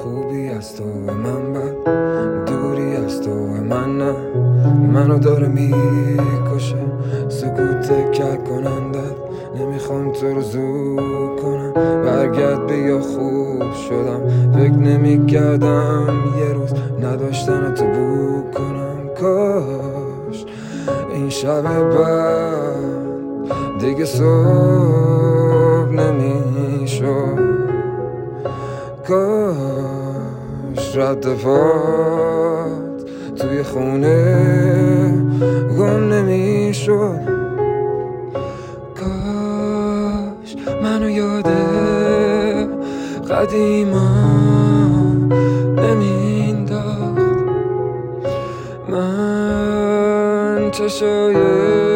خوبی از تو من بد، دوری از تو من نه. منو داره میکشه سکوت کک کنندت. نمیخوام تو رو زود کنم، برگرد بیا خوب شدم. فکر نمیکردم یه روز نداشتن تو بو کنم. کاش این شب بعد دیگه صبح نمیشد. کاش رد پات توی خونه گم نمیشد. کاش منو یاده قدیما نمینداخت. من چشای